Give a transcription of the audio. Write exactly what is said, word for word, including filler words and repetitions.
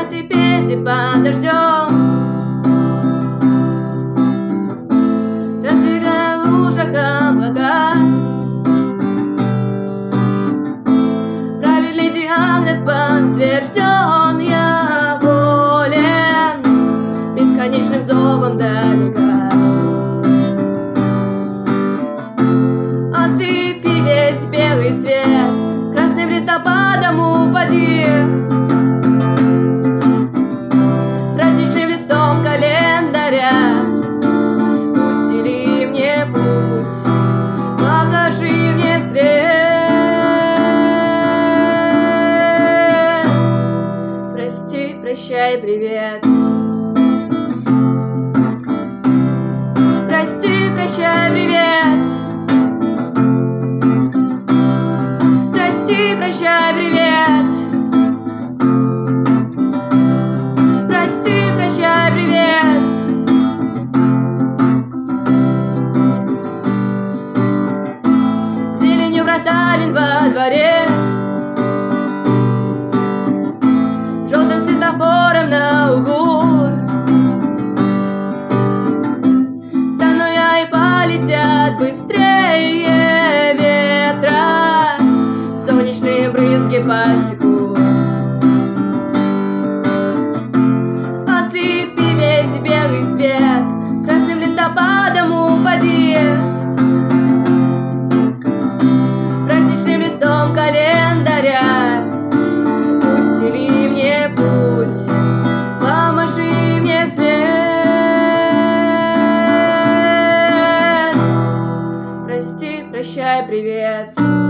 велосипеде под дождем, раздвигая в ушах облака. Правильный диагноз подтвержден, я болен бесконечным зовом далека. Ослепи весь белый свет, красным листопадом упади, праздничным листом календаря устели мне путь, покажи мне вслед. Прости, прощай, привет. Прости, прощай, привет. Прости, прощай, привет. Прости, прощай, привет. Зеленью вратарин во дворе, желтым светофором на углу. Стану я и полетят быстрее ветра солнечные брызги по стеклу. Ослепи весь белый свет, красным листопадом упади, праздничным листом календаря устели мне путь, помаши мне вслед. Прости, прощай, привет.